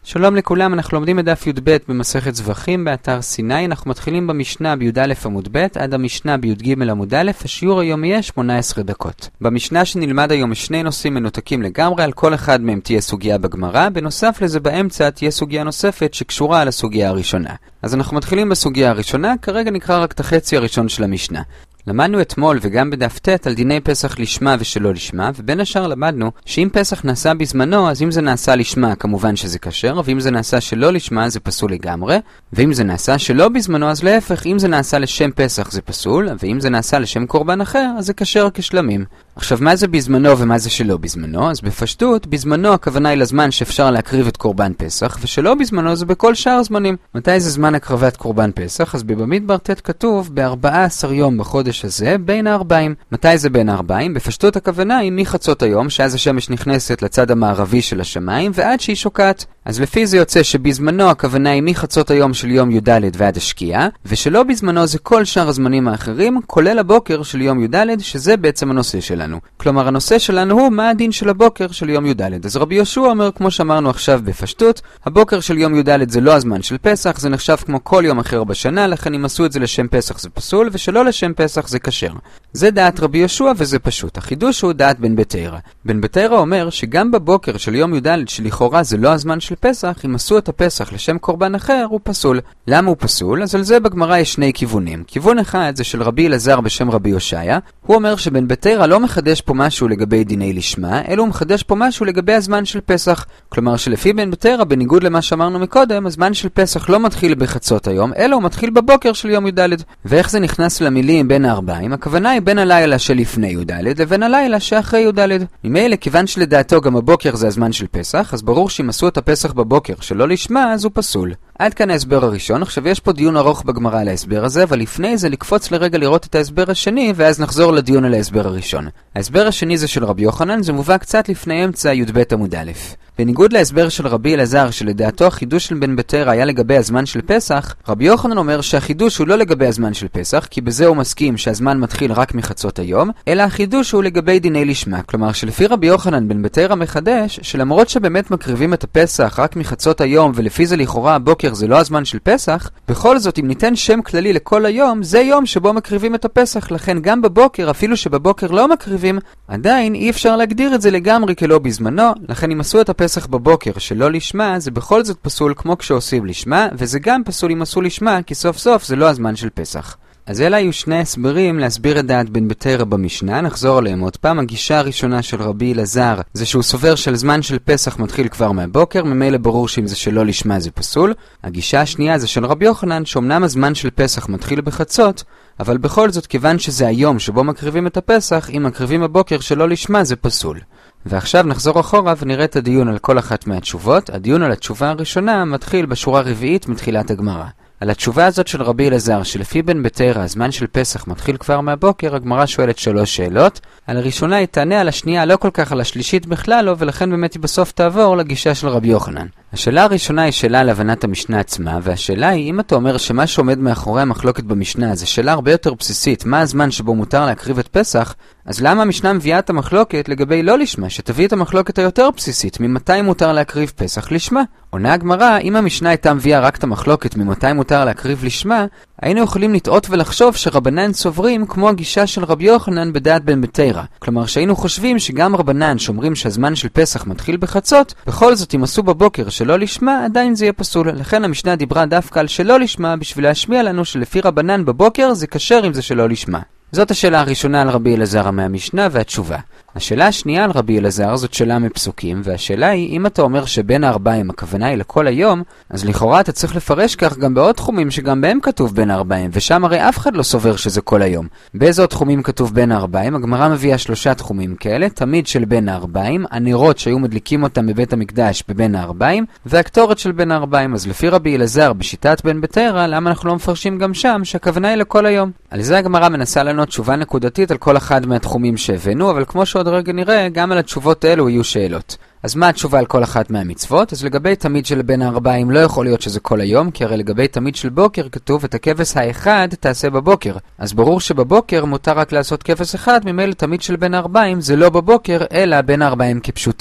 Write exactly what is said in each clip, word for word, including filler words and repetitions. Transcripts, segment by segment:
שלום לכולם, אנחנו לומדים את דף י"ב במסכת זבחים באתר סיני. אנחנו מתחילים במשנה בי"א עמוד ב' עד המשנה בי"ג עמוד א'. השיעור היום יהיה שמונה עשרה דקות. במשנה שנלמד היום יש שני נושאים מנותקים לגמרי, על כל אחד מהם תהיה סוגיה בגמרא, בנוסף לזה באמצע תהיה סוגיה נוספת שקשורה על הסוגיה הראשונה. אז אנחנו מתחילים בסוגיה הראשונה, כרגע נקרא רק את החצי הראשון של המשנה. למדנו אתמול וגם בדף ט' על דיני פסח לשמה ושלא לשמה, ובין השאר למדנו שאם פסח נעשה בזמנו, אז אם זה נעשה לשמה כמובן שזה כשר, ואם זה נעשה שלא לשמה זה פסול לגמרי, ואם זה נעשה שלא בזמנו אז להפך, אם זה נעשה לשם פסח זה פסול, ואם זה נעשה לשם קורבן אחר אז זה כשר כשלמים. עכשיו מה זה בזמנו ומה זה שלא בזמנו? אז בפשטות, בזמנו הכוונה היא לזמן שאפשר להקריב את קורבן פסח, ושלא בזמנו זה בכל שאר זמנים. מתי זה זמן הקרבת קורבן פסח? אז בבמדבר ט' כתוב ב-ארבעה עשר יום בחודש הזה בין הארבעים. מתי זה בין הארבעים? בפשטות הכוונה היא מחצות היום, שאז השמש נכנסת לצד המערבי של השמיים, ועד שהיא שוקעת. אז לפי זה יוצא שבזמנו הכוונה היא מחצות היום של יום י"ד ועד השקיעה, ושלא בזמנו זה כל שאר הזמנים האחרים, כולל הבוקר של יום י"ד, שזה בעצם הנושא שלנו. כלומר, הנושא שלנו הוא מה הדין של הבוקר של יום י"ד. אז רבי יהושע אומר, כמו שאמרנו עכשיו בפשטות, הבוקר של יום י"ד זה לא הזמן של פסח, זה נחשב כמו כל יום אחר בשנה, לכן אם עשו את זה לשם פסח זה פסול, ושלא לשם פסח זה כשר. זה דעת רבי יהושע וזה פשוט. החידוש הוא דעת בן בתרא. בן בתרא אומר שגם בבוקר של יום י"ד שלכאורה זה לא הזמן של פסח, אם עשו את הפסח לשם קורבן אחר הוא פסול. למה הוא פסול? אז על זה בגמרא יש שני כיוונים. כיוון אחד זה של רבי אלעזר בשם רבי הושעיה. הוא אומר שבן בתרא לא מחדש פה משהו לגבי דיני לשמה, אלא הוא מחדש פה משהו לגבי הזמן של פסח. כלומר שלפי בן בתרא, בניגוד למה שאמרנו מקודם, הזמן של פסח לא מתחיל בחצות היום, אלא הוא מתחיל בבוקר של יום י"ד. ואיך זה נכנס למילים בין הארבעים? הכוונה היא בין הלילה שלפני י"ד לבין הלילה שאחרי י"ד. ממילא, כיוון שלדעתו גם הבוקר זה הזמן של פסח, אז ברור שאם עשו את הפסח בבוקר שלא לשמה, אז הוא פסול. עד כאן ההסבר הראשון. עכשיו יש פה דיון ארוך בגמרא על ההסבר הזה, אבל לפני זה לקפוץ לרגע לראות את ההסבר השני, ואז נחזור לדיון על ההסבר הראשון. ההסבר השני זה של רבי יוחנן, זה מובא קצת לפני אמצע י"ב עמוד א'. בניגוד להסבר של רבי אלעזר, שלדעתו החידוש של בן בתרא היה לגבי הזמן של פסח, רבי יוחנן אומר שהחידוש הוא לא לגבי הזמן של פסח, כי בזה הוא מסכים שהזמן מתחיל רק מחצות היום, אלא החידוש הוא לגבי דיני לשמה. כלומר שלפי רבי יוחנן בן בתרא מחדש, שלמרות שבאמת מקריבים את הפסח רק מחצות היום, ולפי זה לכאורה הבוקר זה לא הזמן של פסח, בכל זאת אם ניתן שם כללי לכל היום, זה יום שבו מקריבים את הפסח, לכן גם בבוקר, אפילו שבבוקר לא מקריבים, עדיין אי אפשר להגדיר את זה לגמרי כלא בזמנו, לכן אם עשו את הפסח בבוקר שלא לשמה, זה בכל זאת פסול כמו כשעושים לשמה, וזה גם פסול אם עשו לשמה, כי סוף סוף זה לא הזמן של פסח. אז אלה היו שני הסברים להסביר את דעת בן בתרא במשנה, נחזור עליהם עוד פעם. הגישה הראשונה של רבי אלעזר זה שהוא סובר של זמן של פסח מתחיל כבר מהבוקר, ממילא ברור שאם זה שלא לשמה זה פסול. הגישה השנייה זה של רבי יוחנן, שאומנם הזמן של פסח מתחיל בחצות, אבל בכל זאת כיוון שזה היום שבו מקריבים את הפסח, אם מקריבים הבוקר שלא לשמה זה פסול. ועכשיו נחזור אחורה ונראה את הדיון על כל אחת מהתשובות. הדיון על התשובה הראשונה מתחיל בשורה רביעית מתחילת הגמרא. על התשובה הזאת של רבי אלעזר, שלפי בן בתרא הזמן של פסח מתחיל כבר מהבוקר, הגמרא שואלת שלוש שאלות. על הראשונה היא תענה, על השנייה לא כל כך, על השלישית בכלל לא, ולכן באמת היא בסוף תעבור לגישה של רבי יוחנן. השאלה הראשונה היא שאלה על הבנת המשנה עצמה, והשאלה היא, אם אתה אומר שמה שעומד מאחורי המחלוקת במשנה זה שאלה הרבה יותר בסיסית, מה הזמן שבו מותר להקריב את פסח, אז למה המשנה מביאה את המחלוקת לגבי לא לשמה, שתביא את המחלוקת היותר בסיסית, ממתי מותר להקריב פסח לשמה? עונה הגמרא, אם המשנה הייתה מביאה רק את המחלוקת ממתי מותר להקריב לשמה, היינו יכולים לטעות ולחשוב שרבנן סוברים כמו הגישה של רבי יוחנן בדעת בן בתרא. כלומר שהיינו חושבים שגם רבנן שאומרים שהזמן של פסח מתחיל בחצות, בכל זאת אם עשו בבוקר שלא לשמה, עדיין זה יהיה פסול. לכן המשנה דיברה דווקא על שלא לשמה, בשביל להשמיע לנו שלפי רבנן בבוקר זה כשר אם זה שלא לשמה. זאת השאלה הראשונה על רבי אלעזר מהמשנה והתשובה. השאלה השנייה על רבי אלעזר זאת שאלה מפסוקים, והשאלה היא, אם אתה אומר שבין הארבעים הכוונה היא לכל היום, אז לכאורה אתה צריך לפרש כך גם בעוד תחומים שגם בהם כתוב בין הארבעים, ושם הרי אף אחד לא סובר שזה כל היום. באיזה עוד תחומים כתוב בין הארבעים? הגמרא מביאה שלושה תחומים כאלה, תמיד של בין הארבעים, הנרות שהיו מדליקים אותם בבית המקדש בבין הארבעים, והקטורת של בין הארבעים. אז לפי רבי אלעזר בשיטת בן בתרא, למה אנחנו לא מפרשים גם שם שהכוונה היא לכל היום? על זה הגמרא מנסה לנו תשובה נקודתית על כל אחד מהתחומים שהבאנו, אבל כמו שעוד רגע נראה, גם על התשובות האלו יהיו שאלות. אז מה התשובה על כל אחת מהמצוות? אז לגבי תמיד של בין הארבעים לא יכול להיות שזה כל היום, כי הרי לגבי תמיד של בוקר כתוב את הכבש האחד תעשה בבוקר. אז ברור שבבוקר מותר רק לעשות כבש אחד, ממילא תמיד של בין הארבעים זה לא בבוקר, אלא בין הארבעים כפשוטו.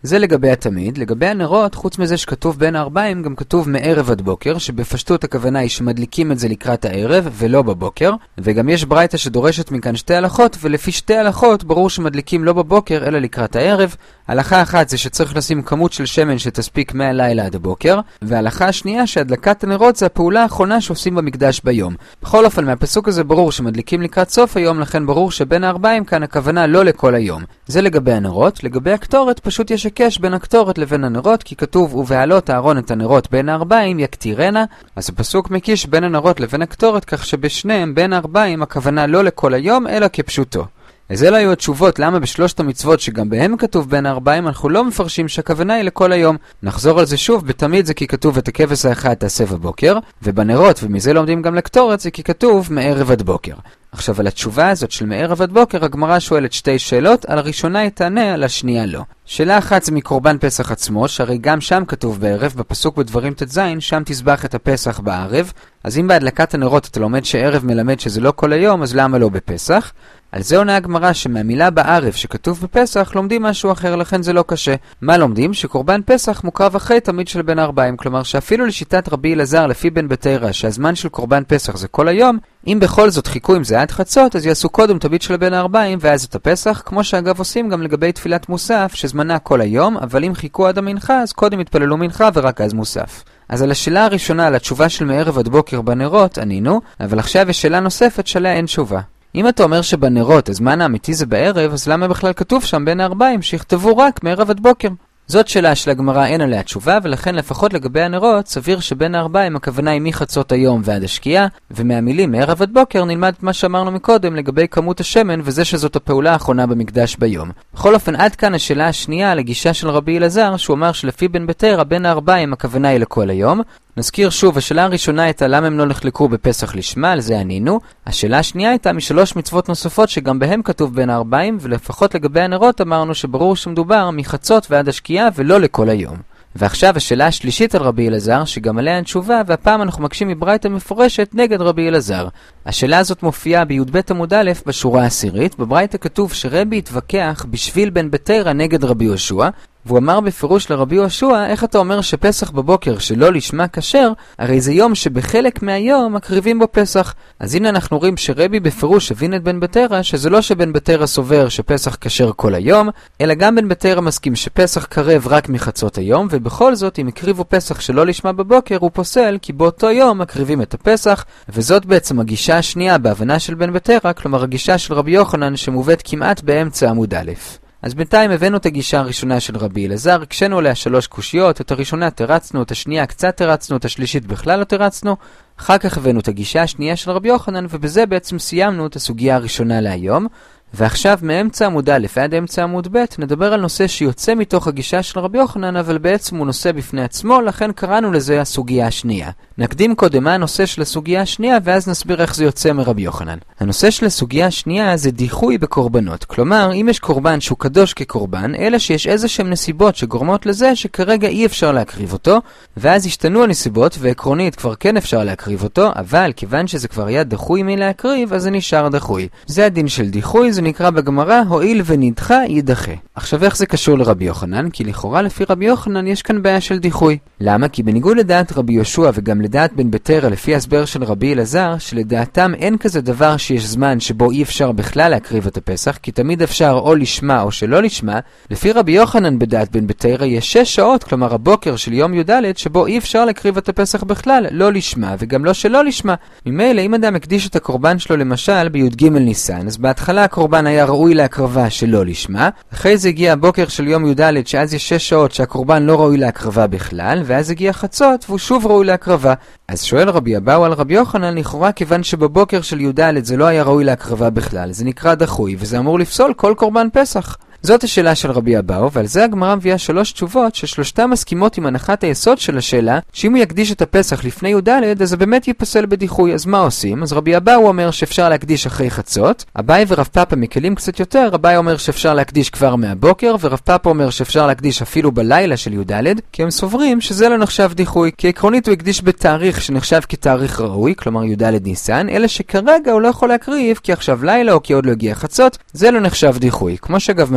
זה לגבי התמיד. לגבי הנרות, חוץ מזה שכתוב בין הארבעים, גם כתוב מערב עד בוקר, שבפשטות הכוונה היא שמדליקים את זה לקראת הערב ולא בבוקר. וגם יש ברייתא שדורשת מכאן שתי הלכות, ולפי שתי הלכות ברור שמדליקים לא בבוקר אלא לקראת הערב. הלכה אחת זה שצריך לשים כמות של שמן שתספיק מהלילה עד הבוקר, וההלכה השנייה שהדלקת הנרות זה הפעולה האחרונה שעושים במקדש ביום. בכל אופן, מהפסוק הזה ברור שמדליקים לקראת סוף היום, לכן ברור שבין הארבעים כאן הכוונה לא לכל היום. זה לגבי הנרות. לגבי הקטורת, פשוט יש הקש בין הקטורת לבין הנרות, כי כתוב ובעלות אהרון את הנרות בין הארבעים יקטירנה. אז הפסוק מקיש בין הנרות לבין הקטורת, כך שבשניהם בין הארבעים הכוונה לא לכל היום אלא כפשוטו. אז אלה היו התשובות למה בשלושת המצוות שגם בהם כתוב בין הארבעים אנחנו לא מפרשים שהכוונה היא לכל היום. נחזור על זה שוב, בתמיד זה כי כתוב את הכבש האחד תעשה בבוקר, ובנרות ומזה לומדים גם לקטורת זה כי כתוב מערב עד בוקר. עכשיו על התשובה הזאת של מערב עד בוקר הגמרא שואלת שתי שאלות, על הראשונה היא תענה, על השנייה לא. שאלה אחת זה מקורבן פסח עצמו, שהרי גם שם כתוב בערב, בפסוק בדברים תז, שם תזבח את הפסח בערב. אז אם בהדלקת הנרות אתה לומד שערב מלמד שזה לא כל היום, אז למה לא בפסח? על זה עונה הגמרא שמהמילה בערב שכתוב בפסח לומדים משהו אחר, לכן זה לא קשה. מה לומדים? שקורבן פסח מוקרב אחרי תמיד של בין הארבעים, כלומר שאפילו לשיטת רבי אלעזר לפי בן בתרא שהזמן של קורבן פסח זה כל היום, אם בכל זאת חיכו עם זה עד חצות, אז יעשו קודם תמיד של בין הארבעים ואז את הפסח, כמו שאגב עושים גם לגבי תפילת מוסף שזמנה כל היום, אבל אם חיכו עד המנחה אז קודם התפללו מנחה ורק אז מוסף. אז על השאלה הראשונה, על התשובה של מערב עד בוקר בנרות, ענינו, אבל עכשיו יש שאלה נוספת שעליה אין תשובה. אם אתה אומר שבנרות הזמן האמיתי זה בערב, אז למה בכלל כתוב שם בין הארבעים שיכתבו רק מערב עד בוקר? זאת שאלה של הגמרא אין עליה תשובה, ולכן לפחות לגבי הנרות סביר שבין הארבעים הכוונה היא מחצות היום ועד השקיעה, ומהמילים מערב עד בוקר נלמד את מה שאמרנו מקודם לגבי כמות השמן וזה שזאת הפעולה האחרונה במקדש ביום. בכל אופן עד כאן השאלה השנייה לגישה של רבי אלעזר, שהוא אמר שלפי בן בתרא בין הארבעים הכוונה היא לכל היום. נזכיר שוב, השאלה הראשונה הייתה למה הם לא נחלקו בפסח לשמה, על זה ענינו. השאלה השנייה הייתה משלוש מצוות נוספות שגם בהם כתוב בין הארבעים, ולפחות לגבי הנרות אמרנו שברור שמדובר מחצות ועד השקיעה ולא לכל היום. ועכשיו השאלה השלישית על רבי אלעזר, שגם עליה אין תשובה, והפעם אנחנו מקשים מברייתא מפורשת נגד רבי אלעזר. השאלה הזאת מופיעה בי"ב עמוד א' בשורה העשירית. בברייתא כתוב שרבי התווכח בשביל בן בתרא נגד רבי יהושע, והוא אמר בפירוש לרבי יהושע, איך אתה אומר שפסח בבוקר שלא לשמה כשר, הרי זה יום שבחלק מהיום מקריבים בו פסח. אז הנה אנחנו רואים שרבי בפירוש הבין את בן בתרא, שזה לא שבן בתרא סובר שפסח כשר כל היום, אלא גם בן בתרא מסכים שפסח קרב רק מחצות היום, ובכל זאת אם הקריבו פסח שלא לשמה בבוקר הוא פוסל, כי באותו יום מקריבים את הפסח, וזאת בעצם הגישה השנייה בהבנה של בן בתרא, כלומר הגישה של רבי יוחנן שמובאת כמעט באמצע עמוד א'. אז בינתיים הבאנו את הגישה הראשונה של רבי אלעזר, הקשנו עליה שלוש קושיות, את הראשונה תרצנו, את השנייה קצת תרצנו, את השלישית בכלל לא תרצנו, אחר כך הבאנו את הגישה השנייה של רבי יוחנן, ובזה בעצם סיימנו את הסוגיה הראשונה להיום. ועכשיו מאמצע עמוד א' עד אמצע עמוד ב' נדבר על נושא שיוצא מתוך הגישה של רבי יוחנן, אבל בעצם הוא נושא בפני עצמו, לכן קראנו לזה הסוגיה השנייה. נקדים קודם מה הנושא של הסוגיה השנייה, ואז נסביר איך זה יוצא מרבי יוחנן. הנושא של הסוגיה השנייה זה דיחוי בקורבנות. כלומר, אם יש קורבן שהוא קדוש כקורבן, אלא שיש איזה שהם נסיבות שגורמות לזה שכרגע אי אפשר להקריב אותו, ואז השתנו הנסיבות, ועקרונית כבר כן אפשר להקריב אותו, אבל כיוון שזה כבר היה דחוי מלהקריב, אז זה נשאר דחוי. זה הדין של דיחוי, זה נקרא בגמרא, הועיל ונדחה יידחה. עכשיו איך זה קשור לרבי יוחנן? כי לכאורה לפי רבי יוחנן יש כאן בעיה של דיחוי. למה? כי בניגוד לדעת רבי יהושע וגם לדעת בן בתרא לפי הסבר של רבי אלעזר, שלדעתם אין כזה דבר שיש זמן שבו אי אפשר בכלל להקריב את הפסח, כי תמיד אפשר או לשמה או שלא לשמה, לפי רבי יוחנן בדעת בן בתרא יש שש שעות, כלומר הבוקר של יום י"ד, שבו אי אפשר להקריב את הפסח בכלל, לא לשמה וגם לא שלא לשמה. ממילא אם אדם הקדיש את הקורבן שלו למשל בי"ג ניסן, אז בהתחלה הקורבן היה ראוי להקרבה שלא לשמה, אחרי זה הגיע הבוקר של יום י"ד שאז יש שש שעות שהקורבן לא ראוי להקרבה בכלל, ואז הגיע חצות והוא שוב ראוי להקרבה. אז שואל רבי אבאו על רבי יוחנן, לכאורה כיוון שבבוקר של י"ד זה לא היה ראוי להקרבה בכלל, זה נקרא דחוי וזה אמור לפסול כל קורבן פסח. זאת השאלה של רבי אבאו, ועל זה הגמרא מביאה שלוש תשובות ששלושתן מסכימות עם הנחת היסוד של השאלה, שאם הוא יקדיש את הפסח לפני י"ד אז זה באמת ייפסל בדיחוי. אז מה עושים? אז רבי אבאו אומר שאפשר להקדיש אחרי חצות, אביי ורב פאפא מקלים קצת יותר, אביי אומר שאפשר להקדיש כבר מהבוקר, ורב פאפא אומר שאפשר להקדיש אפילו בלילה של י"ד, כי הם סוברים שזה לא נחשב דיחוי, כי עקרונית הוא הקדיש בתאריך שנחשב כתאריך ראוי, כלומר י"ד ניסן, אלא שכרגע הוא לא יכול להקריב כי עכשיו לילה או כי עוד לא הגיע חצות, זה לא נחשב דיחוי. כמו שאגב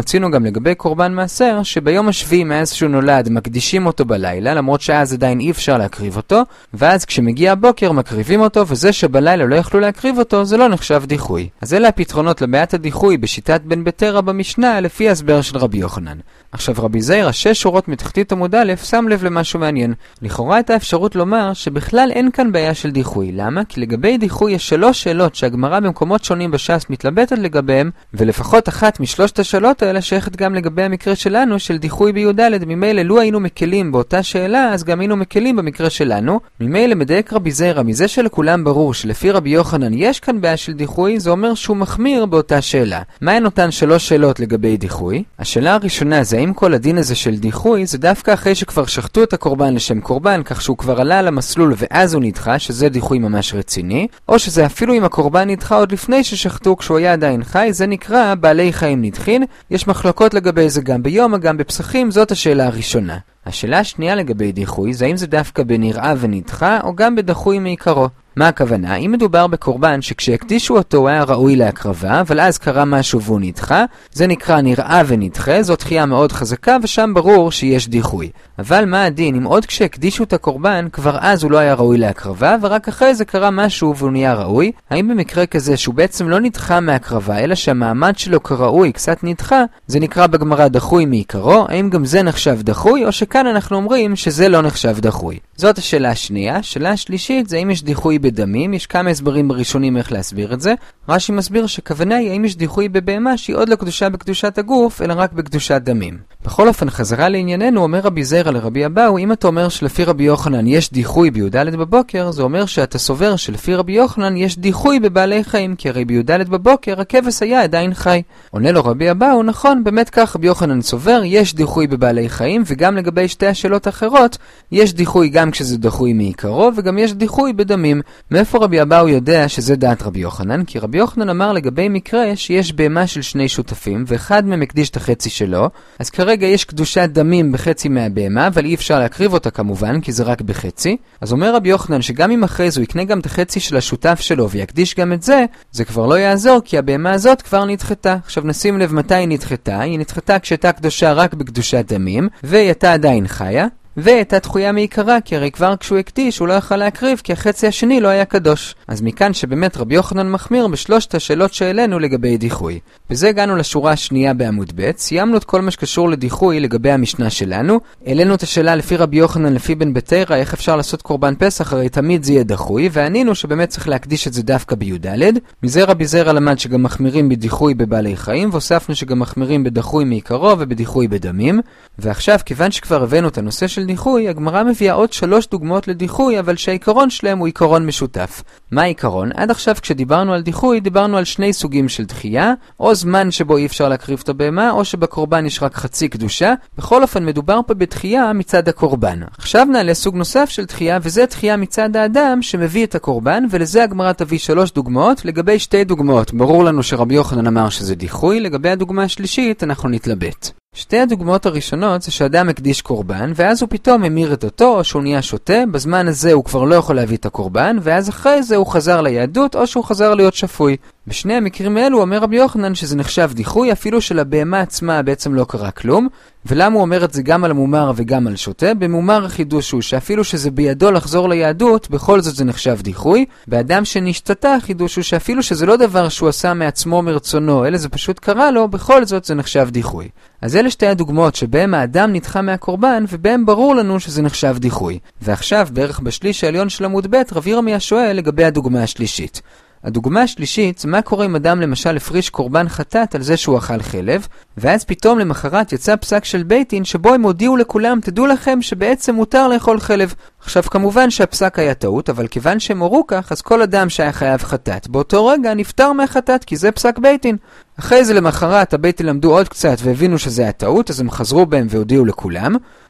רצינו גם לגבי קורבן מעשר, שביום השביעי מאז שהוא נולד מקדישים אותו בלילה, למרות שאז עדיין אי אפשר להקריב אותו, ואז כשמגיע הבוקר מקריבים אותו, וזה שבלילה לא יכלו להקריב אותו, זה לא נחשב דיחוי. אז אלה הפתרונות לבעיית הדיחוי בשיטת בן בתרא במשנה, לפי הסבר של רבי יוחנן. עכשיו רבי זעיר, השש שורות מתחתית עמוד א', שם לב למשהו מעניין. לכאורה הייתה אפשרות לומר שבכלל אין כאן בעיה של דיחוי. למה? כי לגבי דיחוי יש שלוש שאלות שהגמרא במקומות שונים בש"ס מתלבטת לגביהם, ולפחות אחת משלושת השאלות האלה שייכת גם לגבי המקרה שלנו של דיחוי בי"ד. ממילא לו היינו מקלים באותה שאלה, אז גם היינו מקלים במקרה שלנו. ממילא מדייק רבי זעיר, מזה שלכולם ברור שלפי רבי יוחנן יש כאן בעיה של דיחוי, זה אומר שהוא מחמיר באותה שאלה. מה הן אותן שלוש שאלות לגבי דיחוי? השאלה הראשונה זה האם כל הדין הזה של דיחוי זה דווקא אחרי שכבר שחטו את הקורבן לשם קורבן, כך שהוא כבר עלה על המסלול ואז הוא נדחה, שזה דיחוי ממש רציני, או שזה אפילו אם הקורבן נדחה עוד לפני ששחטו כשהוא היה עדיין חי, זה נקרא בעלי חיים נדחין. יש מחלוקות לגבי זה גם ביום, גם בפסחים, זאת השאלה הראשונה. השאלה השנייה לגבי דיחוי זה האם זה דווקא בנראה ונדחה או גם בדחוי מעיקרו. מה הכוונה? אם מדובר בקורבן שכשהקדישו אותו הוא היה ראוי להקרבה, אבל אז קרה משהו והוא נדחה, זה נקרא נראה ונדחה, זו דחייה מאוד חזקה ושם ברור שיש דיחוי. אבל מה הדין אם עוד כשהקדישו את הקורבן כבר אז הוא לא היה ראוי להקרבה, ורק אחרי זה קרה משהו והוא נהיה ראוי? האם במקרה כזה שהוא בעצם לא נדחה מהקרבה אלא שהמעמד שלו כראוי קצת נדחה, זה נקרא בגמרא דחוי מעיקרו? האם גם זה נחשב דחוי או שכאן אנחנו אומרים שזה לא נחשב דחוי? זאת השאלה השנייה. שאלה השלישית זה האם יש דיחוי בדמים. יש כמה הסברים בראשונים איך להסביר את זה. רש"י מסביר שכוונה היא האם יש דיחוי בבהמה שהיא עוד לא קדושה בקדושת הגוף אלא רק בקדושת דמים. בכל אופן חזרה לענייננו, אומר רבי זעיר לרבי אבאו, אם אתה אומר שלפי רבי יוחנן יש דיחוי בי"ד בבוקר, זה אומר שאתה סובר שלפי רבי יוחנן יש דיחוי בבעלי חיים, כי הרי בי"ד בבוקר הכבש היה עדיין חי. עונה לו רבי אבאו, נכון, באמת כך רבי יוחנן סובר, יש דיחוי בבעלי חיים, וגם לגבי שתי השאלות האחרות, יש דיחוי גם כשזה דחוי מעיקרו, וגם יש דיחוי בדמים. מאיפה רבי אבאו יודע שזה דעת רבי יוחנן? כי רבי יוחנן אמר לגבי מקרה שיש בהמה של שני שותפים, ואחד מהם הקדיש את החצי שלו, אז כרגע יש קדושת דמים בחצי מהבהמה, אבל אי אפשר להקריב אותה כמובן, כי זה רק בחצי. אז אומר רבי יוחנן שגם אם אחרי זה הוא יקנה גם את החצי של השותף שלו ויקדיש גם את זה, זה כבר לא יעזור, כי הבהמה הזאת כבר נדחתה. עכשיו נשים לב מתי היא נדחתה. היא נדחתה כשהייתה קדושה רק בקדושת דמים, והיא הייתה עדיין חיה. והייתה דחויה מעיקרה, כי הרי כבר כשהוא הקדיש הוא לא יכל להקריב, כי החצי השני לא היה קדוש. אז מכאן שבאמת רבי יוחנן מחמיר בשלושת השאלות שהעלינו לגבי דיחוי. בזה הגענו לשורה השנייה בעמוד ב', סיימנו את כל מה שקשור לדיחוי לגבי המשנה שלנו, העלינו את השאלה לפי רבי יוחנן לפי בן בתרא, איך אפשר לעשות קורבן פסח, הרי תמיד זה יהיה דחוי, וענינו שבאמת צריך להקדיש את זה דווקא בי"ד. מזה רבי זעיר למד שגם מחמירים בדיחוי בבעלי חיים, והוספנו שגם מחמירים בדחוי מעיקרו ובדיחוי בדמים. ועכשיו כיוון שכבר הבאנו את הנושא של דיחוי, הגמרא מביאה עוד שלוש דוגמאות לדיחוי, אבל שהעיקרון שלהם הוא עיקרון משותף. מה העיקרון? עד עכשיו כשדיברנו על דיחוי, דיברנו על שני סוגים של דחייה, או זמן שבו אי אפשר להקריב את הבהמה, או שבקורבן יש רק חצי קדושה. בכל אופן מדובר פה בדחייה מצד הקורבן. עכשיו נעלה סוג נוסף של דחייה, וזה דחייה מצד האדם שמביא את הקורבן, ולזה הגמרא תביא שלוש דוגמאות. לגבי שתי דוגמאות, ברור לנו שרבי יוחנן אמר שזה דיחוי, לגבי הדוגמה השלישית אנחנו נתלבט. שתי הדוגמאות הראשונות זה שאדם הקדיש קורבן, ואז הוא פתאום המיר את אותו, או שהוא נהיה שוטה, בזמן הזה הוא כבר לא יכול להביא את הקורבן, ואז אחרי זה הוא חזר ליהדות, או שהוא חזר להיות שפוי. בשני המקרים האלו אומר רבי יוחנן שזה נחשב דיחוי, אפילו שלבהמה עצמה בעצם לא קרה כלום. ולמה הוא אומר את זה גם על המומר וגם על שוטה? במומר החידוש הוא שאפילו שזה בידו לחזור ליהדות, בכל זאת זה נחשב דיחוי. באדם שנשתתה החידוש הוא שאפילו שזה לא דבר שהוא עשה מעצמו מרצונו, אלא זה פשוט קרה לו, בכל זאת זה נחשב דיחוי. אז אלה שתי הדוגמאות שבהם האדם נדחה מהקורבן, ובהם ברור לנו שזה נחשב דיחוי. ועכשיו, בערך בשליש העליון של עמוד ב', רב ירמיה שואל לגבי הדוגמה השלישית. הדוגמה השלישית, מה קורה אם אדם למשל הפריש קורבן חטאת על זה שהוא אכל חלב, ואז פתאום למחרת יצא פסק של בית דין שבו הם הודיעו לכולם, תדעו לכם שבעצם מותר לאכול חלב. עכשיו כמובן שהפסק היה טעות, אבל כיוון שהם הורו כך, אז כל אדם שהיה חייב חטאת באותו רגע נפטר מהחטאת, כי זה פסק בית דין. אחרי זה למחרת הבית דין למדו עוד קצת והבינו שזה היה טעות, אז הם חזרו בהם והודיעו לכולם.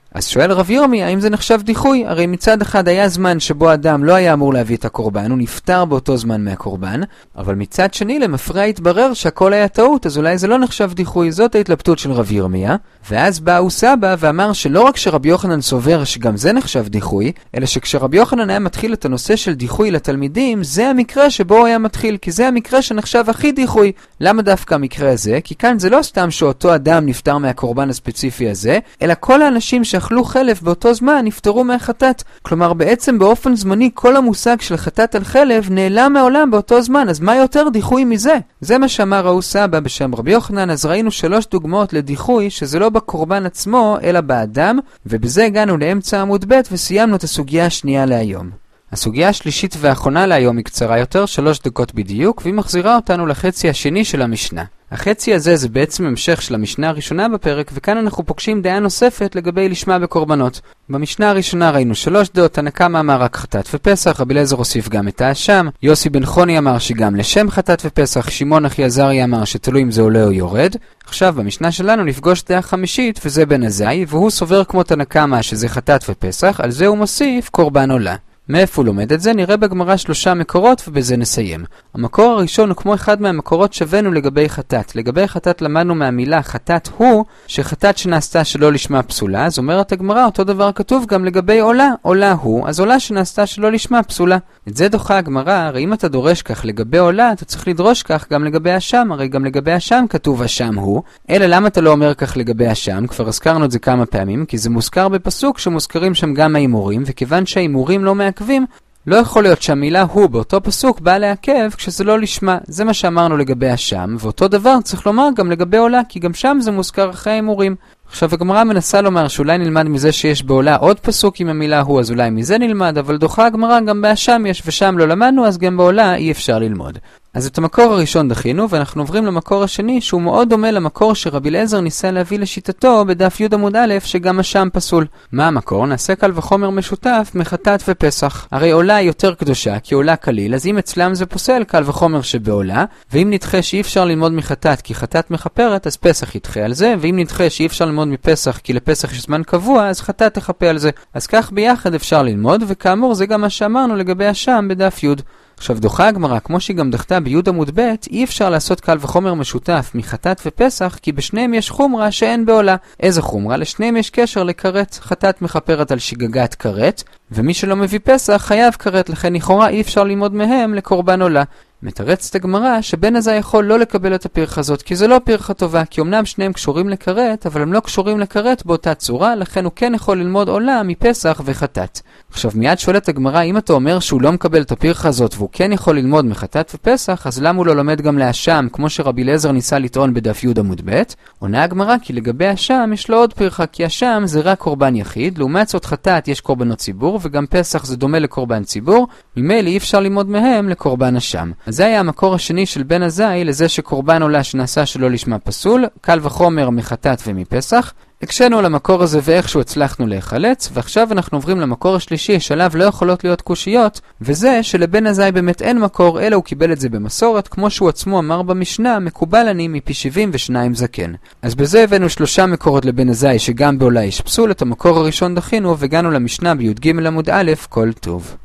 אז שואל רב ירמי, האם זה נחשב דיחוי? הרי מצד אחד היה זמן שבו אדם לא היה אמור להביא את הקורבן, הוא נפטר באותו זמן מהקורבן, אבל מצד שני למפרע התברר שהכל היה טעות, אז אולי זה לא נחשב דיחוי. זאת ההתלבטות של רב ירמיה. ואז בא אוסבא ואמר שלא רק שרבי יוחנן סובר שגם זה נחשב דיחוי, אלא שכשרבי יוחנן היה מתחיל את הנושא של דיחוי לתלמידים, זה המקרה שבו הוא היה מתחיל, כי זה המקרה שנחשב הכי דיחוי. למה דווקא המקרה הזה? כי כאן זה לא סתם שאותו אדם נפטר מהקורבן הספציפי הזה, אלא כל האנשים שאכלו חלב באותו זמן נפטרו מהחטאת. כלומר, בעצם באופן זמני כל המושג של חטאת על חלב נעלם מהעולם באותו זמן, אז מה יותר דיחוי מזה? זה מה שאמר האוסבא בשם רבי יוחנן. אז ראינו שלוש דוגמאות לדיחוי שזה לא בקורבן עצמו, אלא באדם, ובזה הגענו לאמצע עמוד ב' וסיימנו את הסוגיה השנייה להיום. הסוגיה השלישית והאחרונה להיום היא קצרה יותר, שלוש דקות בדיוק, והיא מחזירה אותנו לחצי השני של המשנה. החצי הזה זה בעצם המשך של המשנה הראשונה בפרק, וכאן אנחנו פוגשים דעה נוספת לגבי לשמה בקורבנות. במשנה הראשונה ראינו שלוש דעות, תנא קמא אמר רק חטאת ופסח, רבי אליעזר הוסיף גם את האשם, יוסי בן חוני אמר שגם לשם חטאת ופסח, שמעון אחי עזריה אמר שתלוי אם זה עולה או יורד. עכשיו במשנה שלנו נפגוש דעה חמישית, וזה בן עזאי, והוא סובר כמו תנא קמא שזה חטאת ופסח, על זה הוא מוסיף קורבן עולה. מאיפה הוא לומד את זה? נראה בגמרא שלושה מקורות ובזה נסיים. המקור הראשון הוא כמו אחד מהמקורות שבנו לגבי חטאת. לגבי חטאת למדנו מהמילה חטאת הוא שחטאת שנעשתה שלא לשמה פסולה, אז אומרת הגמרא אותו דבר כתוב גם לגבי עולה. עולה הוא, אז עולה שנעשתה שלא לשמה פסולה. את זה דוחה הגמרא, הרי אם אתה דורש כך לגבי עולה, אתה צריך לדרוש כך גם לגבי אשם, הרי גם לגבי אשם כתוב אשם הוא. אלא למה אתה לא אומר כך לגבי אשם? כבר הזכרנו את זה כמה פעמים, כי זה מוזכר בפסוק שמוזכרים שם גם האימורים, וכיוון שהאימורים לא מעכבים, לא יכול להיות שהמילה הוא באותו פסוק באה לעכב כשזה לא לשמה. זה מה שאמרנו לגבי אשם, ואותו דבר צריך לומר גם לגבי עולה, כי גם שם זה מוזכר אחרי האימורים. עכשיו הגמרא מנסה לומר שאולי נלמד מזה שיש בעולה עוד פסוק עם המילה הוא, אז אולי מזה נלמד, אבל דוחה הגמרא גם באשם יש ושם לא למדנו, אז גם בעולה אי אפשר ללמוד. אז את המקור הראשון דחינו, ואנחנו עוברים למקור השני, שהוא מאוד דומה למקור שרבי אליעזר ניסה להביא לשיטתו בדף י' עמוד א', שגם השם פסול. מה המקור? נעשה קל וחומר משותף מחטאת ופסח. הרי עולה היא יותר קדושה, כי עולה כליל, אז אם אצלם זה פוסל קל וחומר שבעולה, ואם נדחה שאי אפשר ללמוד מחטאת כי חטאת מחפרת, אז פסח ידחה על זה, ואם נדחה שאי אפשר ללמוד מפסח כי לפסח יש זמן קבוע, אז חטאת תחפה על זה. אז כך ביחד אפשר ללמוד, וכאמור זה גם מה שאמרנו לגבי השם בדף י'. עכשיו דוחה הגמרא, כמו שהיא גם דחתה בי' עמוד ב', אי אפשר לעשות קל וחומר משותף מחטאת ופסח, כי בשניהם יש חומרה שאין בעולה. איזה חומרה? לשניהם יש קשר לקרת. חטאת מחפרת על שגגת קרת, ומי שלא מביא פסח חייב קרת, לכן לכאורה אי אפשר ללמוד מהם לקורבן עולה. מתרצת הגמרא שבן הזה יכול לא לקבל את הפרחה הזאת, כי זה לא פרחה טובה, כי אמנם שניהם קשורים לקרת, אבל הם לא קשורים לקרת באותה צורה, לכן הוא כן יכול ללמוד עולה מפסח וחטאת. עכשיו מיד שואלת הגמרא, אם אתה אומר שהוא לא מקבל את הפרחה הזאת והוא כן יכול ללמוד מחטאת ופסח, אז למה הוא לא לומד גם לאשם, כמו שרבי אליעזר ניסה לטעון בדף י' עמוד ב'? עונה הגמרא כי לגבי אשם יש לו עוד פרחה, כי אשם זה רק קורבן יחיד, לעומת זאת חטאת יש קורבנות ציבור, וגם פסח זה דומה לקורבן ציבור, ממילא אי אפשר ללמוד מהם לקורבן אשם. אז זה היה המקור השני של בן עזאי לזה שקורבן עולה שנעשה שלא לשמה פסול, קל וחומר מחטאת ומפסח. הקשנו על המקור הזה ואיכשהו הצלחנו להיחלץ, ועכשיו אנחנו עוברים למקור השלישי שעליו לא יכולות להיות קושיות, וזה שלבן עזאי באמת אין מקור, אלא הוא קיבל את זה במסורת, כמו שהוא עצמו אמר במשנה, מקובל אני מפי שבעים ושניים זקן. אז בזה הבאנו שלושה מקורות לבן עזאי שגם בעולה יש פסול, את המקור הראשון דחינו, והגענו למשנה בי"ג עמוד א', כל טוב.